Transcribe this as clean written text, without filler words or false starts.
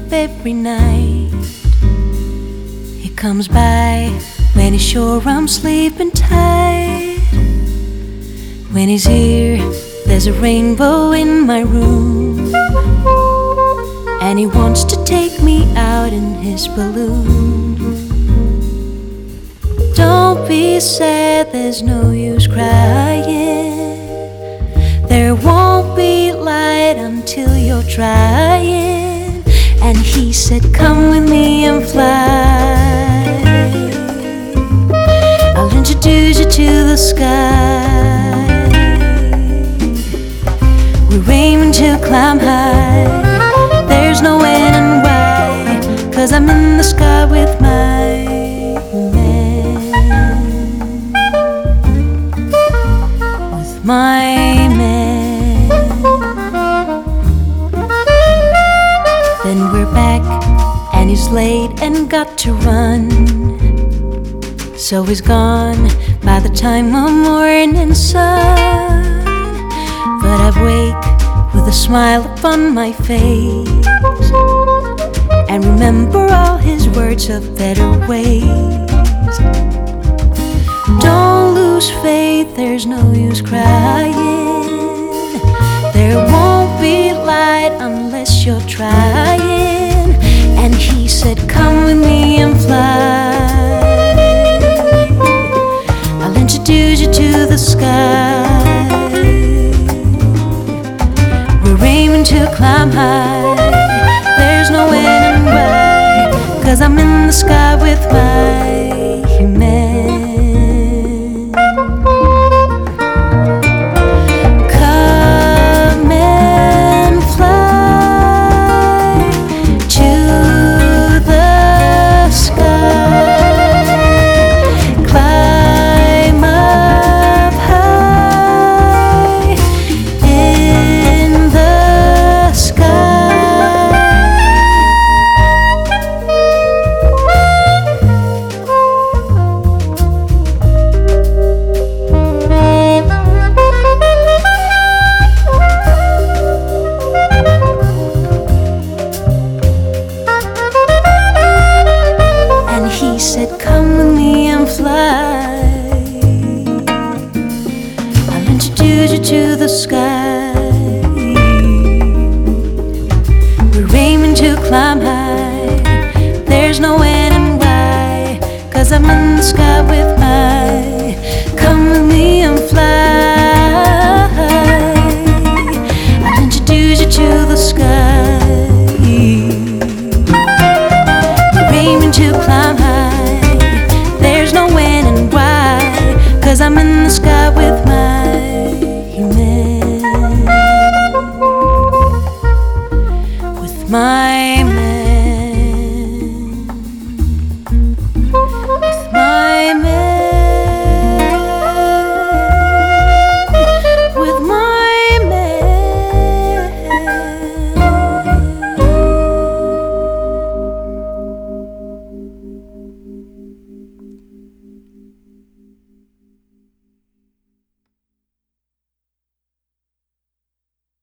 every night. He comes by when he's sure I'm sleeping tight. When he's here, there's a rainbow in my room, and he wants to take me out in his balloon. Don't be sad, there's no use crying. There won't be light until you're trying. And he said, come with me and fly. I'll introduce you to the sky. We're aiming to climb high. There's no when and why, 'cause I'm in the sky with my man. With my man. Then we're back, and he's late and got to run. So he's gone by the time of morning sun. But I wake with a smile upon my face, and remember all his words of better ways. Don't lose faith, there's no use crying. There won't be light unless you're trying. And he said, come with me and fly. I'll introduce you to the sky. We're aiming to climb high. There's no when and why, 'cause I'm in the sky with my man. He said, come with me and fly. I'll introduce you to the sky. We're aiming to climb high. There's no when and why, 'cause I'm in the sky with my. Come with me and fly. I'll introduce you to the sky. We're aiming to climb high. There's no when and why, 'cause I'm in the sky with my man. With my man.